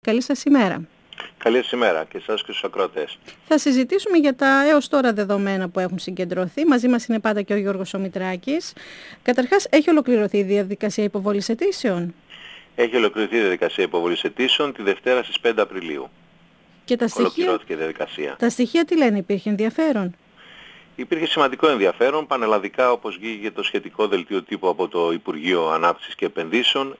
Καλή σας ημέρα. Καλή ημέρα και εσάς και στους ακροατές. Θα συζητήσουμε για τα έως τώρα δεδομένα που έχουν συγκεντρωθεί. Μαζί μας είναι πάντα και ο Γιώργος Μητράκης. Καταρχάς, έχει ολοκληρωθεί η διαδικασία υποβολής αιτήσεων? Έχει ολοκληρωθεί η διαδικασία υποβολής αιτήσεων τη Δευτέρα στις 5 Απριλίου. Και τα στοιχεία, ολοκληρώθηκε η διαδικασία. Τα στοιχεία τι λένε, υπήρχε ενδιαφέρον? Υπήρχε σημαντικό ενδιαφέρον, πανελλαδικά όπως βγήκε το σχετικό δελτίο τύπου από το Υπουργείο Ανάπτυξης και Επενδύσεων,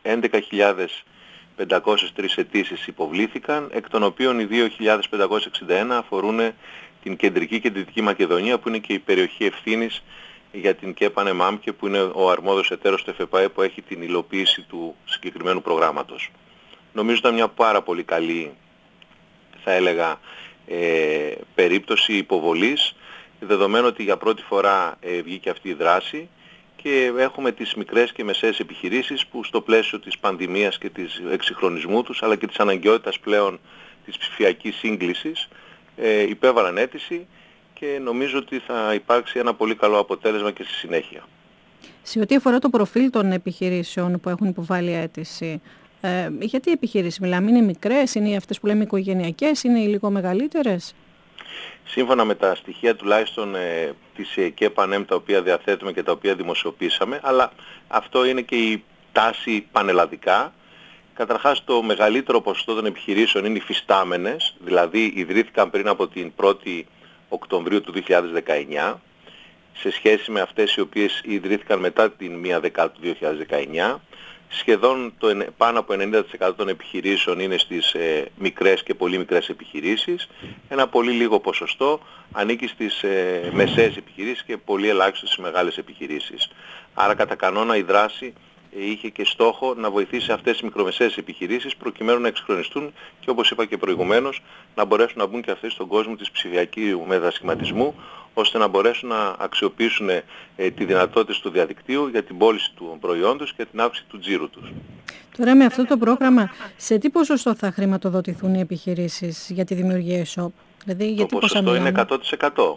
11.503 αιτήσεις υποβλήθηκαν, εκ των οποίων οι 2.561 αφορούν την κεντρική και δυτική Μακεδονία, που είναι και η περιοχή ευθύνης για την ΚΕΠΑΝΕΜΑΜ και που είναι ο αρμόδιος εταίρος του ΕΦΕΠΑΕ που έχει την υλοποίηση του συγκεκριμένου προγράμματος. Νομίζω ήταν μια πάρα πολύ καλή, θα έλεγα, περίπτωση υποβολής, δεδομένου ότι για πρώτη φορά βγήκε αυτή η δράση και έχουμε τις μικρές και μεσαίες επιχειρήσεις που στο πλαίσιο της πανδημίας και της εξυγχρονισμού τους, αλλά και της αναγκαιότητας πλέον της ψηφιακής σύγκλησης, υπέβαλαν αίτηση και νομίζω ότι θα υπάρξει ένα πολύ καλό αποτέλεσμα και στη συνέχεια. Σε ό,τι αφορά το προφίλ των επιχειρήσεων που έχουν υποβάλει αίτηση, γιατί επιχειρήσεις μιλάμε, είναι μικρές, είναι αυτές που λέμε οικογενειακές, είναι οι λίγο μεγαλύτερες? Σύμφωνα με τα στοιχεία τουλάχιστον της ΚΕΠΑΝΕΜ τα οποία διαθέτουμε και τα οποία δημοσιοποίησαμε, αλλά αυτό είναι και η τάση πανελλαδικά. Καταρχάς το μεγαλύτερο ποσοστό των επιχειρήσεων είναι υφιστάμενες, δηλαδή ιδρύθηκαν πριν από την 1η Οκτωβρίου του 2019, σε σχέση με αυτές οι οποίες ιδρύθηκαν μετά την 1 Δεκάτου του 2019. Σχεδόν πάνω από 90% των επιχειρήσεων είναι στις μικρές και πολύ μικρές επιχειρήσεις. Ένα πολύ λίγο ποσοστό ανήκει στις μεσαίες επιχειρήσεις και πολύ ελάχιστο στις μεγάλες επιχειρήσεις. Άρα κατά κανόνα η δράση είχε και στόχο να βοηθήσει αυτές τις μικρομεσαίες επιχειρήσεις προκειμένου να εξυγχρονιστούν και όπως είπα και προηγουμένως να μπορέσουν να μπουν και αυτές στον κόσμο της ψηφιακού μετασχηματισμού, ώστε να μπορέσουν να αξιοποιήσουν τη δυνατότητα του διαδικτύου για την πώληση του προϊόντος και την αύξηση του τζίρου τους. Τώρα με αυτό το πρόγραμμα, σε τι ποσοστό θα χρηματοδοτηθούν οι επιχειρήσεις για τη δημιουργία e-shop? Δηλαδή, το ποσοστό είναι 100%.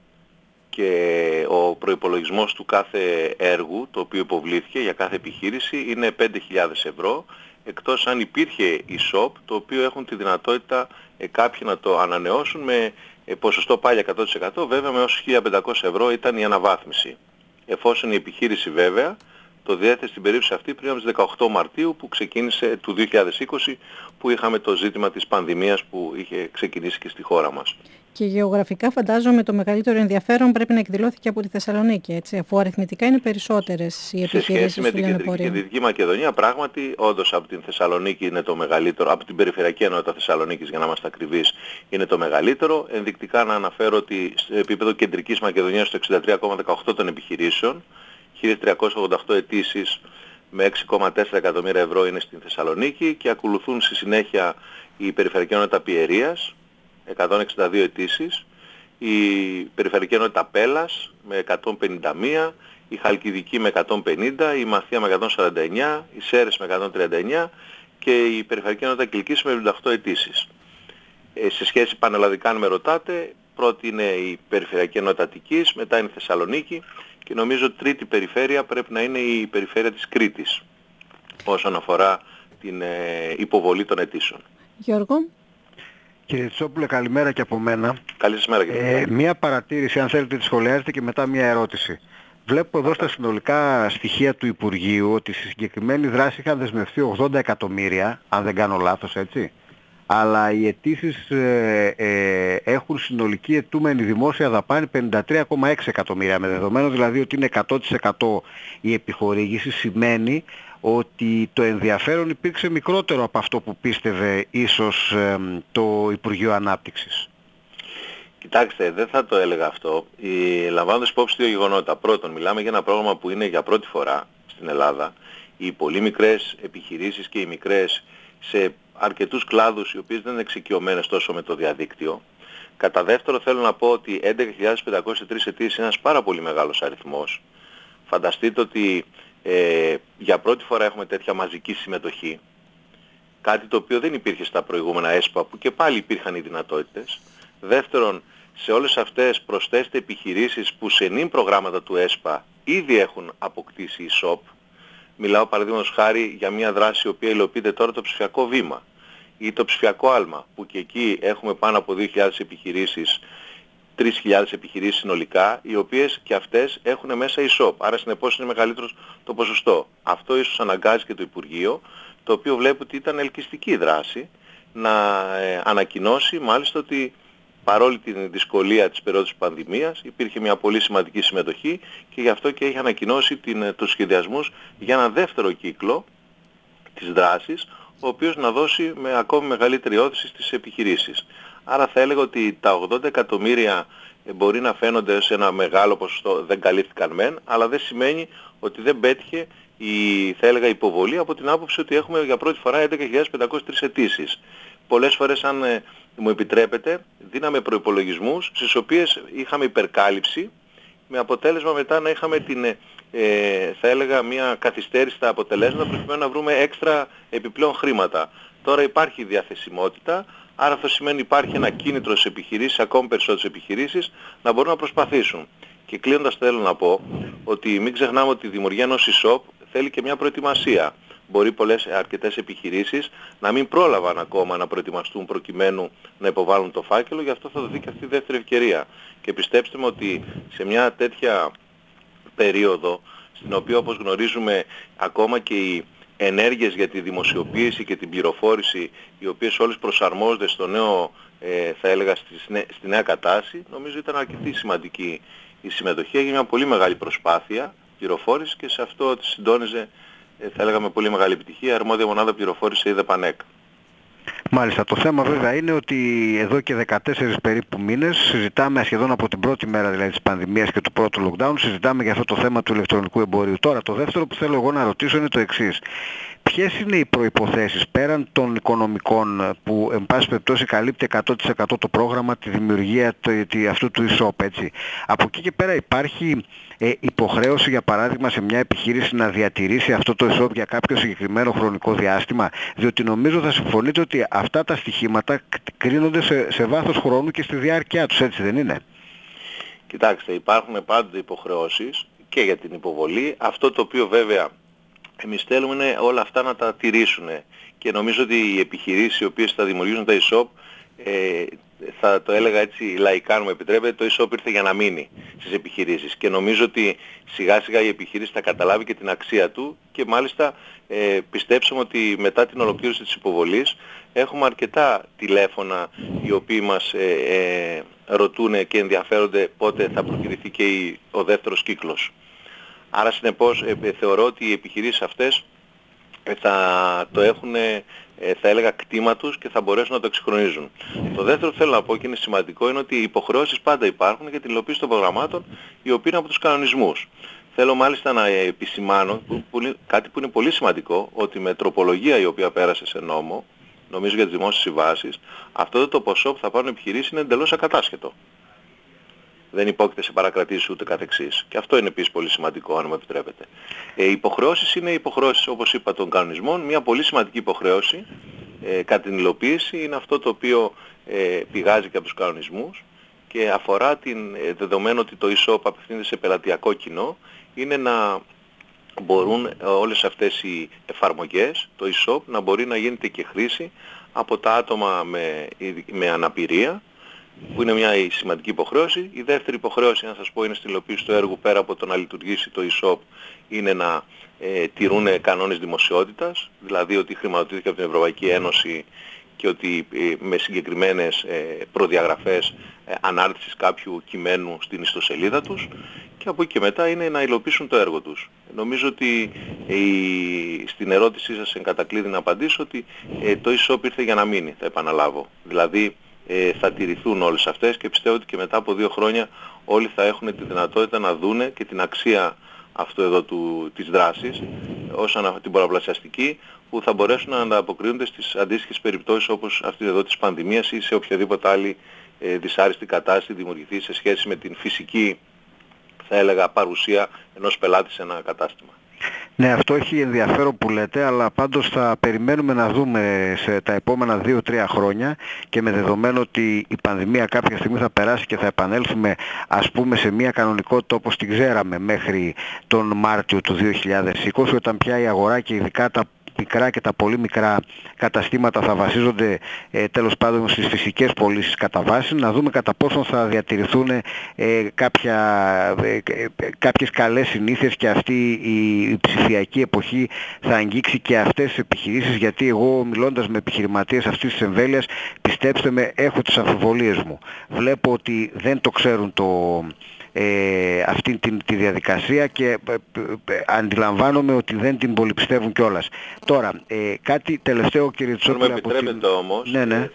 Και ο προϋπολογισμός του κάθε έργου, το οποίο υποβλήθηκε για κάθε επιχείρηση, είναι 5.000 ευρώ, εκτός αν υπήρχε e-shop, το οποίο έχουν τη δυνατότητα κάποιοι να το ανανεώσουν με ποσοστό πάλι 100%, βέβαια με όσους 1.500 ευρώ ήταν η αναβάθμιση. Εφόσον η επιχείρηση βέβαια το διέθεσε στην περίπτωση αυτή πριν από τις 18 Μαρτίου που ξεκίνησε του 2020, που είχαμε το ζήτημα της πανδημίας που είχε ξεκινήσει και στη χώρα μας. Και γεωγραφικά φαντάζομαι το μεγαλύτερο ενδιαφέρον πρέπει να εκδηλώθηκε από τη Θεσσαλονίκη, έτσι, αφού αριθμητικά είναι περισσότερες οι επιχειρήσεις. Σε σχέση με την κεντρική και δυτική Μακεδονία, πράγματι, όντως από την Θεσσαλονίκη είναι το μεγαλύτερο, από την περιφερειακή ενότητα Θεσσαλονίκης για να είμαστε ακριβείς, είναι το μεγαλύτερο. Ενδεικτικά να αναφέρω ότι στο επίπεδο κεντρικής Μακεδονίας το 63,18 των επιχειρήσεων, 1.388 αιτήσεις με 6,4 εκατομμύρια ευρώ είναι στην Θεσσαλονίκη και ακολουθούν στη συνέχεια η περιφερειακή ενότητα Πιερίας, 162 αιτήσεις, η περιφερειακή ενότητα Πέλας με 151, η Χαλκιδική με 150, η Μαθία με 149, η Σέρες με 139 και η περιφερειακή ενότητα Κιλκής με 78 αιτήσεις. Σε σχέση πανελλαδικά, αν με ρωτάτε, πρώτη είναι η περιφερειακή ενότητα Αττικής, μετά είναι η Θεσσαλονίκη και νομίζω τρίτη περιφέρεια πρέπει να είναι η περιφέρεια της Κρήτης όσον αφορά την υποβολή των αιτήσεων. Γιώργο. Κύριε Τσόπουλε, καλημέρα και από μένα. Καλή σας μέρα, κύριε. Μία παρατήρηση, αν θέλετε, τη σχολιάζετε και μετά μία ερώτηση. Βλέπω εδώ στα συνολικά στοιχεία του Υπουργείου ότι στη συγκεκριμένη δράση είχαν δεσμευτεί 80 εκατομμύρια, αν δεν κάνω λάθος, έτσι. Αλλά οι αιτήσεις έχουν συνολική αιτούμενη δημόσια δαπάνη 53,6 εκατομμύρια. Με δεδομένο δηλαδή ότι είναι 100% η επιχορήγηση, σημαίνει ότι το ενδιαφέρον υπήρξε μικρότερο από αυτό που πίστευε ίσως το Υπουργείο Ανάπτυξης. Κοιτάξτε, δεν θα το έλεγα αυτό. Λαμβάνοντας υπόψη δύο γεγονότα. Πρώτον, μιλάμε για ένα πρόγραμμα που είναι για πρώτη φορά στην Ελλάδα. Οι πολύ μικρές επιχειρήσεις και οι μικρές σε αρκετούς κλάδους οι οποίες δεν είναι εξοικειωμένες τόσο με το διαδίκτυο. Κατά δεύτερο θέλω να πω ότι 11.503 αιτήσεις είναι ένας πάρα πολύ μεγάλος αριθμός. Φανταστείτε ότι για πρώτη φορά έχουμε τέτοια μαζική συμμετοχή. Κάτι το οποίο δεν υπήρχε στα προηγούμενα ΕΣΠΑ που και πάλι υπήρχαν οι δυνατότητες. Δεύτερον, σε όλες αυτές προσθέστε επιχειρήσεις που σε νυν προγράμματα του ΕΣΠΑ ήδη έχουν αποκτήσει e-shop. Μιλάω παραδείγματος χάρη για μια δράση η οποία υλοποιείται τώρα το ψηφιακό βήμα. ή το ψηφιακό άλμα, που και εκεί έχουμε πάνω από 2.000 επιχειρήσεις, 3.000 επιχειρήσεις συνολικά, οι οποίες και αυτές έχουν μέσα e-shop, άρα συνεπώς είναι μεγαλύτερο το ποσοστό. Αυτό ίσως αναγκάζει και το Υπουργείο, το οποίο βλέπει ότι ήταν ελκυστική η δράση, να ανακοινώσει μάλιστα ότι παρόλη την δυσκολία της περίοδου της πανδημίας υπήρχε μια πολύ σημαντική συμμετοχή και γι' αυτό και έχει ανακοινώσει τους σχεδιασμούς για ένα δεύτερο κύκλο της δράσης, ο οποίος να δώσει με ακόμη μεγαλύτερη όθηση στις επιχειρήσεις. Άρα θα έλεγα ότι τα 80 εκατομμύρια μπορεί να φαίνονται σε ένα μεγάλο ποσοστό, δεν καλύφθηκαν μεν, αλλά δεν σημαίνει ότι δεν πέτυχε θα έλεγα υποβολή, από την άποψη ότι έχουμε για πρώτη φορά 11.503 αιτήσεις. Πολλές φορές, αν μου επιτρέπετε, δίναμε προϋπολογισμούς στις οποίες είχαμε υπερκάλυψη, με αποτέλεσμα μετά να είχαμε θα έλεγα μια καθυστέρηση στα αποτελέσματα προκειμένου να βρούμε έξτρα επιπλέον χρήματα. Τώρα υπάρχει διαθεσιμότητα, άρα αυτό σημαίνει υπάρχει ένα κίνητρο στις επιχειρήσεις, ακόμη περισσότερες επιχειρήσεις, να μπορούν να προσπαθήσουν. Και κλείνοντας θέλω να πω ότι μην ξεχνάμε ότι η δημιουργία ενός e-shop θέλει και μια προετοιμασία. Μπορεί αρκετές επιχειρήσεις να μην πρόλαβαν ακόμα να προετοιμαστούν προκειμένου να υποβάλουν το φάκελο, γι' αυτό θα δοθεί και αυτή η δεύτερη ευκαιρία. Και πιστέψτε με ότι σε μια τέτοια περίοδο, στην οποία όπως γνωρίζουμε ακόμα και οι ενέργειες για τη δημοσιοποίηση και την πληροφόρηση, οι οποίες όλες προσαρμόζονται στο νέο, θα έλεγα, στη νέα κατάσταση, νομίζω ήταν αρκετή σημαντική η συμμετοχή. Έγινε μια πολύ μεγάλη προσπάθεια πληροφόρηση και σε αυτό τη συντόνιζε, θα έλεγα, με πολύ μεγάλη επιτυχία, αρμόδια μονάδα πληροφόρηση η ΔΕΠΑΝΕΚ. Μάλιστα. Το θέμα βέβαια είναι ότι εδώ και 14 περίπου μήνες συζητάμε σχεδόν από την πρώτη μέρα δηλαδή της πανδημίας και του πρώτου lockdown, συζητάμε για αυτό το θέμα του ηλεκτρονικού εμπορίου. Τώρα το δεύτερο που θέλω εγώ να ρωτήσω είναι το εξής. Ποιες είναι οι προϋποθέσεις πέραν των οικονομικών που εν πάση περιπτώσει καλύπτει 100% το πρόγραμμα, τη δημιουργία αυτού του e-shop, έτσι. Από εκεί και πέρα υπάρχει υποχρέωση για παράδειγμα σε μια επιχείρηση να διατηρήσει αυτό το e-shop για κάποιο συγκεκριμένο χρονικό διάστημα, διότι νομίζω θα συμφωνείτε ότι αυτά τα στοιχήματα κρίνονται σε βάθος χρόνου και στη διάρκεια τους, έτσι δεν είναι? Κοιτάξτε, υπάρχουν πάντοτε υποχρεώσεις και για την υποβολή. Αυτό το οποίο βέβαια εμείς θέλουμε είναι όλα αυτά να τα τηρήσουν και νομίζω ότι οι επιχειρήσεις οι οποίες θα δημιουργήσουν τα e-shop, θα το έλεγα έτσι λαϊκά αν μου επιτρέπετε, το e-shop ήρθε για να μείνει στις επιχειρήσεις και νομίζω ότι σιγά σιγά η επιχείρηση θα καταλάβει και την αξία του και μάλιστα πιστέψαμε ότι μετά την ολοκλήρωση της υποβολής έχουμε αρκετά τηλέφωνα οι οποίοι μας ρωτούν και ενδιαφέρονται πότε θα προκυρηθεί και ο δεύτερος κύκλος. Άρα συνεπώς θεωρώ ότι οι επιχειρήσεις αυτές θα το έχουν, θα έλεγα, κτήμα τους και θα μπορέσουν να το εξυγχρονίζουν. Το δεύτερο που θέλω να πω και είναι σημαντικό είναι ότι οι υποχρεώσεις πάντα υπάρχουν για την υλοποίηση των προγραμμάτων, οι οποίοι είναι από τους κανονισμούς. Θέλω μάλιστα να επισημάνω κάτι που είναι πολύ σημαντικό, ότι με τροπολογία η οποία πέρασε σε νόμο, νομίζω για τις δημόσιες συμβάσεις, αυτό το ποσό που θα πάρουν οι επιχειρήσεις είναι εντελώς ακατάσχετο. Δεν υπόκειται σε παρακρατήσεις ούτε καθεξής. Και αυτό είναι επίσης πολύ σημαντικό, αν μου επιτρέπετε. Οι υποχρεώσεις είναι υποχρεώσεις, όπως είπα, των κανονισμών. Μια πολύ σημαντική υποχρέωση κατά την υλοποίηση είναι αυτό το οποίο πηγάζει και από τους κανονισμούς και αφορά δεδομένο ότι το e-shop απευθύνεται σε πελατειακό κοινό, είναι να μπορούν όλες αυτές οι εφαρμογές, το e-shop, να μπορεί να γίνεται και χρήση από τα άτομα με αναπηρία, που είναι μια σημαντική υποχρέωση. Η δεύτερη υποχρέωση, να σας πω, είναι στην υλοποίηση του έργου, πέρα από το να λειτουργήσει το e-shop, είναι να τηρούν κανόνες δημοσιότητας, δηλαδή ότι χρηματοδοτήθηκε από την Ευρωπαϊκή Ένωση και ότι με συγκεκριμένες προδιαγραφές ανάρτησης κάποιου κειμένου στην ιστοσελίδα τους, και από εκεί και μετά είναι να υλοποιήσουν το έργο τους. Νομίζω ότι στην ερώτησή σας εν κατακλείδη να απαντήσω ότι το e-shop ήρθε για να μείνει, θα επαναλάβω. Δηλαδή θα τηρηθούν όλες αυτές και πιστεύω ότι και μετά από 2 χρόνια όλοι θα έχουν τη δυνατότητα να δούνε και την αξία αυτού εδώ της δράσης ως την πολλαπλασιαστική, που θα μπορέσουν να ανταποκρίνονται στις αντίστοιχες περιπτώσεις όπως αυτή εδώ της πανδημίας ή σε οποιαδήποτε άλλη δυσάρεστη κατάσταση δημιουργηθεί σε σχέση με την φυσική, θα έλεγα, παρουσία ενός πελάτη σε ένα κατάστημα. Ναι, αυτό έχει ενδιαφέρον που λέτε, αλλά πάντως θα περιμένουμε να δούμε σε τα επόμενα 2-3 χρόνια και με δεδομένο ότι η πανδημία κάποια στιγμή θα περάσει και θα επανέλθουμε, ας πούμε, σε μια κανονικότητα όπως την ξέραμε μέχρι τον Μάρτιο του 2020, όταν πια η αγορά και ειδικά τα μικρά και τα πολύ μικρά καταστήματα θα βασίζονται τέλος πάντων στις φυσικές πωλήσεις κατά βάση, να δούμε κατά πόσο θα διατηρηθούν κάποιες καλές συνήθειες και αυτή η ψηφιακή εποχή θα αγγίξει και αυτές τις επιχειρήσεις, γιατί εγώ μιλώντας με επιχειρηματίες αυτής της εμβέλειας, πιστέψτε με, έχω τις αμφιβολίες μου. Βλέπω ότι δεν το ξέρουν αυτή τη διαδικασία και αντιλαμβάνομαι ότι δεν την πολυπιστεύουν κιόλας. Τώρα, κάτι τελευταίο, κύριε Τσόπουλε. Αν με επιτρέπετε όμως,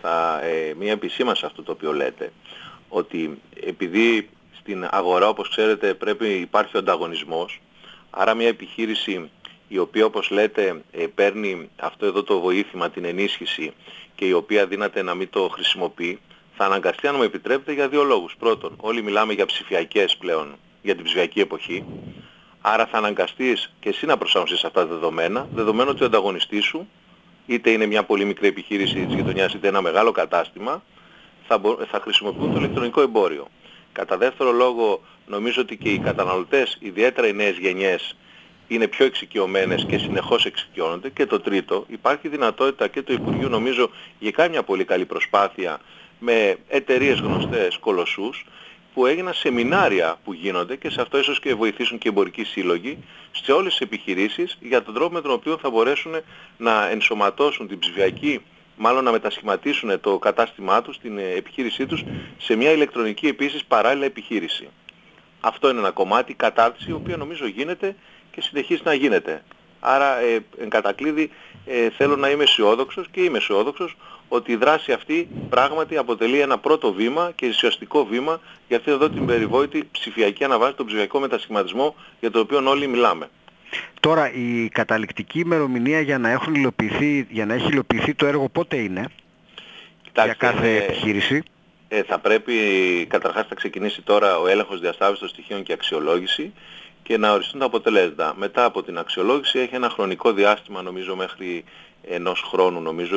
μία επισήμανση σε αυτό το οποίο λέτε, ότι επειδή στην αγορά, όπως ξέρετε, υπάρχει ο ανταγωνισμός, άρα μια επιχείρηση η οποία, όπως λέτε, παίρνει αυτό εδώ το βοήθημα, την ενίσχυση, και η οποία δύναται να μην το χρησιμοποιεί, θα αναγκαστεί, αν μου επιτρέπετε, για δύο λόγους. Πρώτον, όλοι μιλάμε για ψηφιακές πλέον, για την ψηφιακή εποχή, άρα θα αναγκαστείς και εσύ να προσαρμοστείς σε αυτά τα δεδομένα, δεδομένου ότι ο ανταγωνιστής σου, είτε είναι μια πολύ μικρή επιχείρηση της γειτονιάς, είτε ένα μεγάλο κατάστημα, θα χρησιμοποιούν το ηλεκτρονικό εμπόριο. Κατά δεύτερο λόγο, νομίζω ότι και οι καταναλωτές, ιδιαίτερα οι νέες γενιές, είναι πιο εξοικειωμένες και συνεχώς εξοικειώνονται. Και το τρίτο, υπάρχει δυνατότητα και το Υπουργείο, νομίζω, για κάνει μια πολύ καλή προσπάθεια με εταιρείες γνωστές, κολοσσούς, που έγιναν σεμινάρια που γίνονται, και σε αυτό ίσως και βοηθήσουν και οι εμπορικοί σύλλογοι, σε όλες τις επιχειρήσεις, για τον τρόπο με τον οποίο θα μπορέσουν να ενσωματώσουν την ψηφιακή, μάλλον να μετασχηματίσουν το κατάστημά τους, την επιχείρησή τους, σε μια ηλεκτρονική επίσης παράλληλα επιχείρηση. Αυτό είναι ένα κομμάτι, κατάρτιση, η οποία νομίζω γίνεται και συνεχίζει να γίνεται. Άρα, εν κατακλείδη, θέλω να είμαι αισιόδοξος, και είμαι αισιόδοξος, ότι η δράση αυτή πράγματι αποτελεί ένα πρώτο βήμα και ουσιαστικό βήμα για αυτή εδώ την περιβόητη ψηφιακή αναβάση, τον ψηφιακό μετασχηματισμό, για τον οποίο όλοι μιλάμε. Τώρα, η καταληκτική ημερομηνία για να έχει υλοποιηθεί το έργο πότε είναι? Κοιτάξτε, για κάθε επιχείρηση? Θα πρέπει, καταρχάς θα ξεκινήσει τώρα ο έλεγχος διασταύρωσης των στοιχείων και αξιολόγηση, και να οριστούν τα αποτελέσματα. Μετά από την αξιολόγηση έχει ένα χρονικό διάστημα, νομίζω μέχρι 1 χρόνου, νομίζω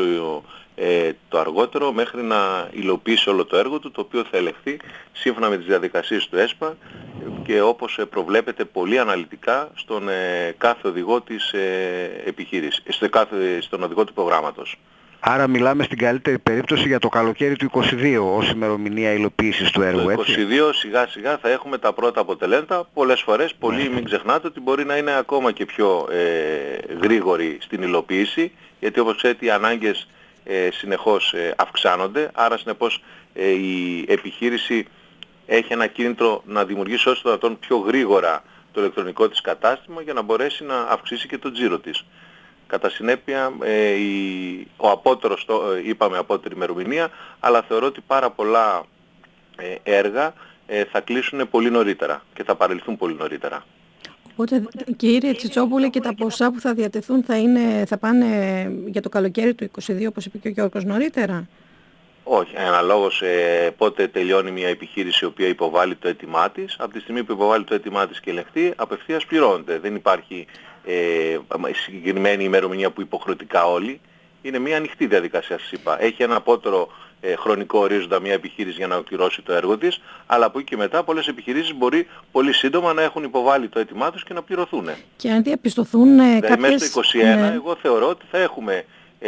το αργότερο, μέχρι να υλοποιήσει όλο το έργο του, το οποίο θα ελεγχθεί σύμφωνα με τις διαδικασίες του ΕΣΠΑ και όπως προβλέπεται πολύ αναλυτικά στον κάθε οδηγό της επιχείρησης, στον οδηγό του προγράμματος. Άρα μιλάμε στην καλύτερη περίπτωση για το καλοκαίρι του 2022 ως ημερομηνία υλοποίησης του έργου, έτσι? Το 2022 σιγά σιγά θα έχουμε τα πρώτα αποτελέσματα. Πολλές φορές, μην ξεχνάτε ότι μπορεί να είναι ακόμα και πιο γρήγορη στην υλοποίηση, γιατί όπως ξέρετε οι ανάγκες συνεχώς αυξάνονται, άρα συνεπώς η επιχείρηση έχει ένα κίνητρο να δημιουργήσει όσο το δυνατόν πιο γρήγορα το ηλεκτρονικό της κατάστημα, για να μπορέσει να αυξήσει και το τζίρο της. Κατά συνέπεια, ο απότερος, είπαμε απότερη ημερομηνία, αλλά θεωρώ ότι πάρα πολλά έργα θα κλείσουν πολύ νωρίτερα και θα παρελθούν πολύ νωρίτερα. Οπότε, κύριε Τσιτσόπουλε, και τα ποσά που θα διατεθούν θα πάνε για το καλοκαίρι του 2022, όπως είπε και ο Γιώργος, νωρίτερα? Όχι, αναλόγως πότε τελειώνει μια επιχείρηση η οποία υποβάλλει το αίτημά της. Από τη στιγμή που υποβάλλει το αίτημά της και ελεγχθεί, απευθείας πληρώνεται. Δεν υπάρχει συγκεκριμένη ημερομηνία που υποχρεωτικά όλοι. Είναι μια ανοιχτή διαδικασία, σας είπα. Έχει ένα απότερο χρονικό ορίζοντα μια επιχείρηση για να ολοκληρώσει το έργο της, αλλά από εκεί και μετά πολλές επιχειρήσεις μπορεί πολύ σύντομα να έχουν υποβάλει το αίτημά τους και να πληρωθούν. Και αν διαπιστωθούν κάποιες... Μέσα στο 2021, εγώ θεωρώ ότι θα έχουμε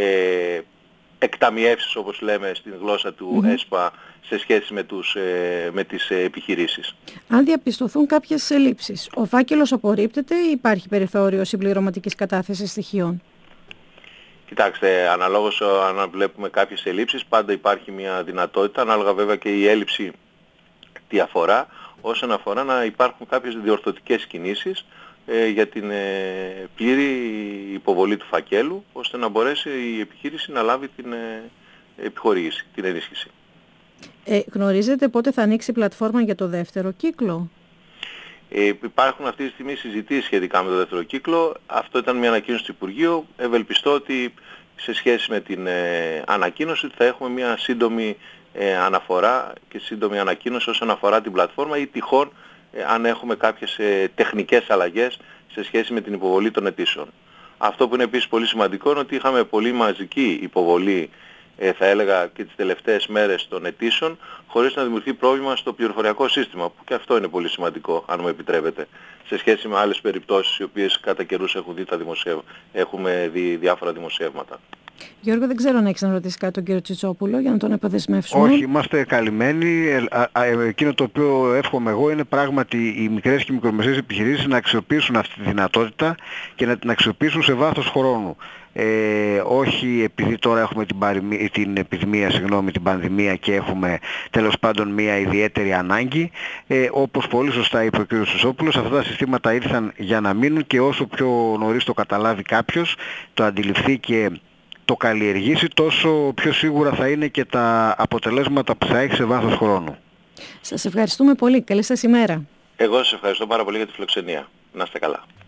εκταμιεύσεις, όπως λέμε στην γλώσσα του ΕΣΠΑ, σε σχέση με τις επιχειρήσεις. Αν διαπιστωθούν κάποιες ελλείψεις, ο φάκελος απορρίπτεται ή υπάρχει περιθώριο συμπληρωματικής κατάθεσης στοιχείων? Κοιτάξτε, αναλόγως αν βλέπουμε κάποιες ελλείψεις, πάντα υπάρχει μια δυνατότητα, ανάλογα βέβαια και η έλλειψη τι αφορά, όσον αφορά να υπάρχουν κάποιες διορθωτικές κινήσεις για την πλήρη υποβολή του φακέλου, ώστε να μπορέσει η επιχείρηση να λάβει την επιχορήγηση, την ενίσχυση. Γνωρίζετε πότε θα ανοίξει η πλατφόρμα για το δεύτερο κύκλο? Υπάρχουν αυτή τη στιγμή συζητήσεις σχετικά με το δεύτερο κύκλο. Αυτό ήταν μια ανακοίνωση του Υπουργείου. Ευελπιστώ ότι σε σχέση με την ανακοίνωση θα έχουμε μια σύντομη αναφορά και σύντομη ανακοίνωση όσον αφορά την πλατφόρμα, ή τυχόν αν έχουμε κάποιες τεχνικές αλλαγές σε σχέση με την υποβολή των αιτήσεων. Αυτό που είναι επίσης πολύ σημαντικό είναι ότι είχαμε πολύ μαζική υποβολή θα έλεγα και τις τελευταίες μέρες των αιτήσεων, χωρίς να δημιουργηθεί πρόβλημα στο πληροφοριακό σύστημα, που και αυτό είναι πολύ σημαντικό, αν μου επιτρέπετε, σε σχέση με άλλες περιπτώσεις οι οποίες κατά καιρούς έχουμε δει διάφορα δημοσιεύματα. Γιώργο, δεν ξέρω αν έχεις να ρωτήσει κάτι τον κύριο Τσιτσόπουλο για να τον επαδεσμεύσουμε. Όχι, είμαστε καλυμμένοι. Εκείνο το οποίο εύχομαι εγώ είναι πράγματι οι μικρές και οι μικρομεσαίες επιχειρήσεις να αξιοποιήσουν αυτή τη δυνατότητα και να την αξιοποιήσουν σε βάθος χρόνου. Όχι επειδή τώρα έχουμε την επιδημία, την πανδημία και έχουμε τέλος πάντων μια ιδιαίτερη ανάγκη. Όπως πολύ σωστά είπε ο κ. Τσιτσόπουλος, αυτά τα συστήματα ήρθαν για να μείνουν και όσο πιο νωρίς το καταλάβει κάποιος, το αντιληφθεί και το καλλιεργήσει, τόσο πιο σίγουρα θα είναι και τα αποτελέσματα που θα έχει σε βάθος χρόνου. Σας ευχαριστούμε πολύ. Καλή σας ημέρα. Εγώ σας ευχαριστώ πάρα πολύ για τη φιλοξενία. Να είστε καλά.